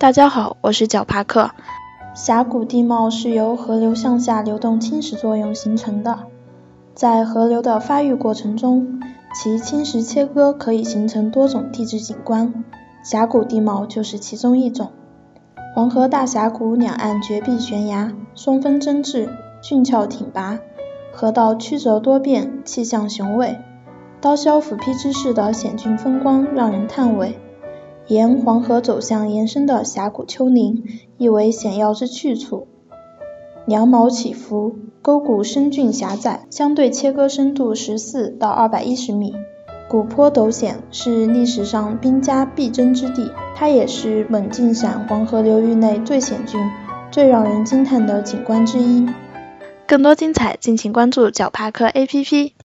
大家好，我是角帕克。峡谷地貌是由河流向下流动侵蚀作用形成的，在河流的发育过程中，其侵蚀切割可以形成多种地质景观，峡谷地貌就是其中一种。黄河大峡谷两岸绝壁悬崖，双峰争峙，峻峭挺拔，河道曲折多变，气象雄伟，刀削斧劈之势的险峻风光让人叹寐。沿黄河走向延伸的峡谷丘陵亦为险要之去处，梁毛起伏，沟谷深峻狭窄，相对切割深度14到210米，谷坡陡险，是历史上兵家必争之地。它也是勐晋陕黄河流域内最险峻、最让人惊叹的景观之一。更多精彩，敬请关注角帕克 APP。